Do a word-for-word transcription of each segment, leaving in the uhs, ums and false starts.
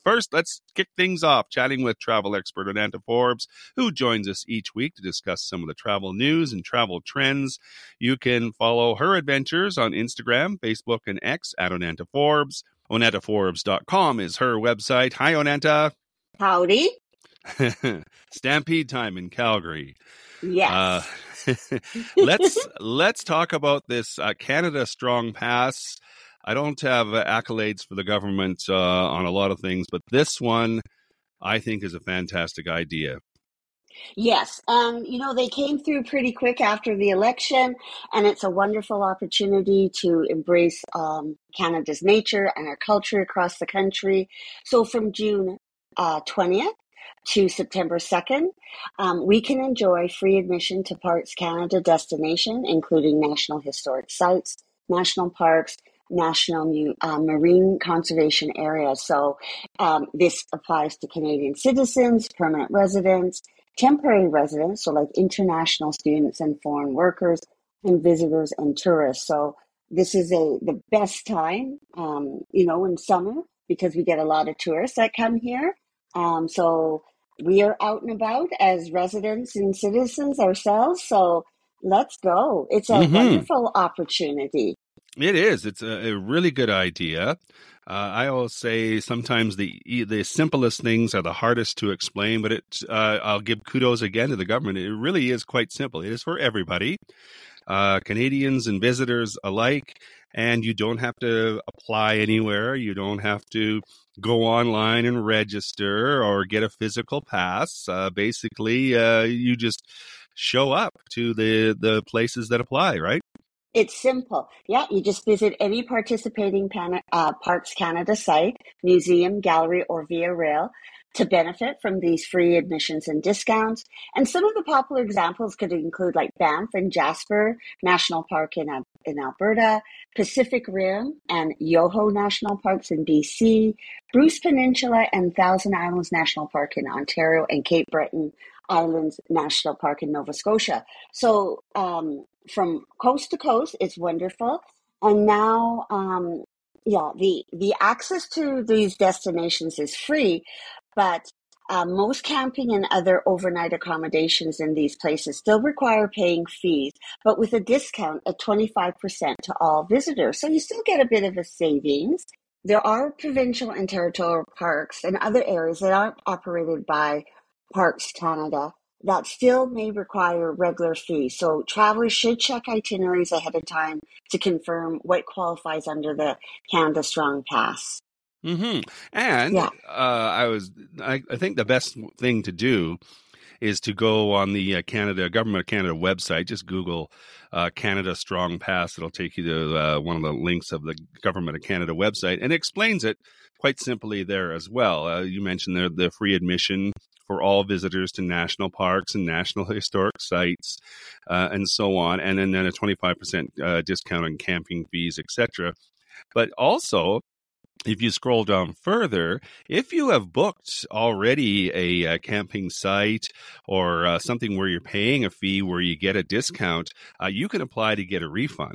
first, let's kick things off chatting with travel expert Onanta Forbes, who joins us each week to discuss some of the travel news and travel trends. You can follow her adventures on Instagram, Facebook, and X at Onanta Forbes. Onanta Forbes dot com is her website. Hi, Onanta. Howdy. Stampede time in Calgary. Yes. Uh, let's let's talk about this uh, Canada Strong Pass. I don't have uh, accolades for the government uh, on a lot of things, but this one I think is a fantastic idea. Yes. And, you know, they came through pretty quick after the election, and it's a wonderful opportunity to embrace um, Canada's nature and our culture across the country. So from June uh, twentieth to September second, um, we can enjoy free admission to Parks Canada destination, including National Historic Sites, national parks, national uh, marine conservation areas. So um, this applies to Canadian citizens, permanent residents, temporary residents, so like international students and foreign workers, and visitors and tourists. So this is a the best time, um, you know, in summer, because we get a lot of tourists that come here. Um, so we are out and about as residents and citizens ourselves. So let's go. It's a Mm-hmm. wonderful opportunity. It is. It's a, a really good idea. Uh, I always say sometimes the the simplest things are the hardest to explain, but it, uh, I'll give kudos again to the government. It really is quite simple. It is for everybody, uh, Canadians and visitors alike, and you don't have to apply anywhere. You don't have to go online and register or get a physical pass. Uh, basically, uh, you just show up to the, the places that apply, right? It's simple. Yeah, you just visit any participating Pan- uh, Parks Canada site, museum, gallery, or via rail to benefit from these free admissions and discounts. And some of the popular examples could include like Banff and Jasper National Park in, uh, in Alberta, Pacific Rim and Yoho National Parks in B C, Bruce Peninsula and Thousand Islands National Park in Ontario, and Cape Breton Islands National Park in Nova Scotia. So um, from coast to coast, it's wonderful. And now, um, yeah, the, the access to these destinations is free, but uh, most camping and other overnight accommodations in these places still require paying fees, but with a discount of twenty-five percent to all visitors. So you still get a bit of a savings. There are provincial and territorial parks and other areas that aren't operated by Parks Canada that still may require regular fees. So travelers should check itineraries ahead of time to confirm what qualifies under the Canada Strong Pass. Mm-hmm. And yeah. uh, I was, I, I think the best thing to do is to go on the uh, Canada Government of Canada website. Just Google uh, Canada Strong Pass. It'll take you to uh, one of the links of the Government of Canada website, and it explains it quite simply there as well. Uh, you mentioned the, the free admission for all visitors to national parks and national historic sites, uh, and so on, and then, then a twenty-five percent uh, discount on camping fees, et cetera. But also, if you scroll down further, if you have booked already a, a camping site or uh, something where you're paying a fee where you get a discount, uh, you can apply to get a refund.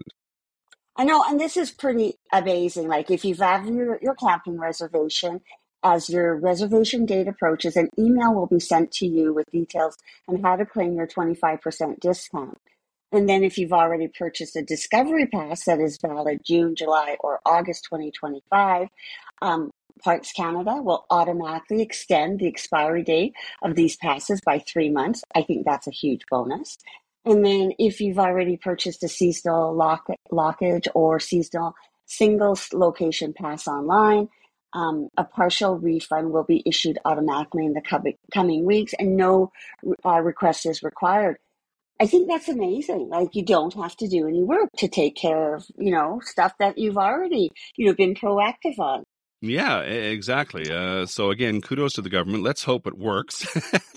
I know, and this is pretty amazing. Like if you've had your, your camping reservation, as your reservation date approaches, an email will be sent to you with details on how to claim your twenty-five percent discount. And then if you've already purchased a Discovery Pass that is valid June, July, or August twenty twenty-five, um, Parks Canada will automatically extend the expiry date of these passes by three months. I think that's a huge bonus. And then if you've already purchased a seasonal lock- lockage or seasonal single location pass online, um, a partial refund will be issued automatically in the co- coming weeks, and no uh, request is required. I think that's amazing. Like you don't have to do any work to take care of, you know, stuff that you've already, you know, been proactive on. Yeah, exactly. Uh, so again, kudos to the government. Let's hope it works.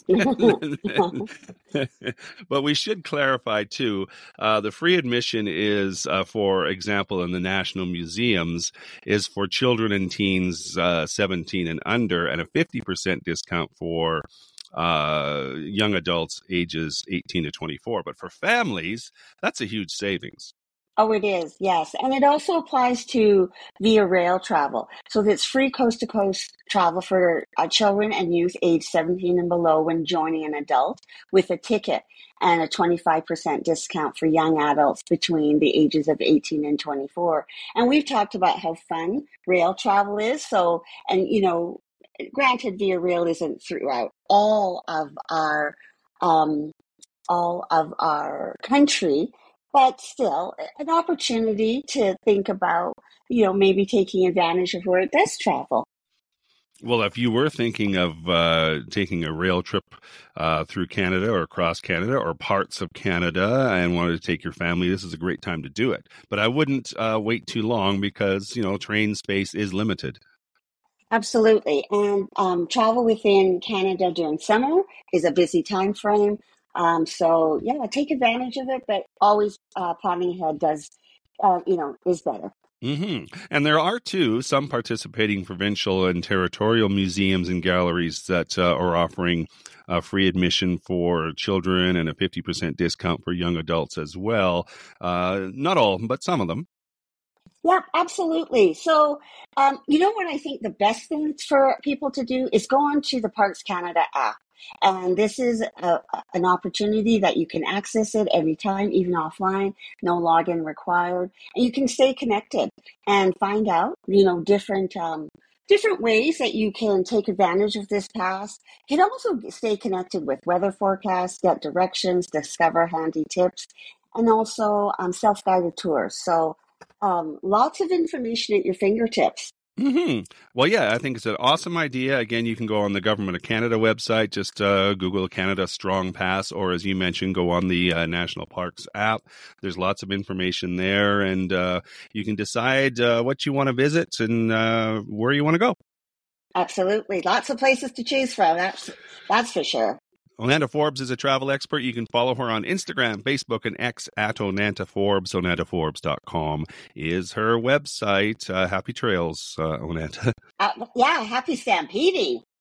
But we should clarify too, uh, the free admission is, uh, for example, in the national museums, is for children and teens uh, seventeen and under, and a fifty percent discount for uh, young adults ages eighteen to twenty-four. But for families, that's a huge savings. Oh, it is, yes. And it also applies to via rail travel. So it's free coast to coast travel for uh, children and youth age seventeen and below when joining an adult with a ticket and a twenty-five percent discount for young adults between the ages of eighteen and twenty-four. And we've talked about how fun rail travel is. So, and you know, granted, via rail isn't throughout all of our um, all of our country, but still an opportunity to think about, you know, maybe taking advantage of where it does travel. Well, if you were thinking of uh, taking a rail trip uh, through Canada or across Canada or parts of Canada and wanted to take your family, this is a great time to do it. But I wouldn't uh, wait too long because, you know, train space is limited. Absolutely. And um, travel within Canada during summer is a busy time frame. Um, so, yeah, take advantage of it, but always uh, planning ahead does, uh, you know, is better. hmm And there are, too, some participating provincial and territorial museums and galleries that uh, are offering uh, free admission for children and a fifty percent discount for young adults as well. Uh, not all, but some of them. Yeah, absolutely. So, um, you know what I think the best thing for people to do is go onto the Parks Canada app. And this is a, an opportunity that you can access it anytime, even offline, no login required. And you can stay connected and find out, you know, different um, different ways that you can take advantage of this pass. You can also stay connected with weather forecasts, get directions, discover handy tips, and also um, self-guided tours. So um, lots of information at your fingertips. hmm Well, yeah, I think it's an awesome idea. Again, you can go on the Government of Canada website, just uh, Google Canada Strong Pass, or as you mentioned, go on the uh, National Parks app. There's lots of information there, and uh, you can decide uh, what you want to visit and uh, where you want to go. Absolutely. Lots of places to choose from. That's, that's for sure. Onanta Forbes is a travel expert. You can follow her on Instagram, Facebook, and X at Onanta Forbes. Onanta Forbes dot com is her website. Uh, happy trails, uh, Onanta. Uh, yeah, happy stampeding.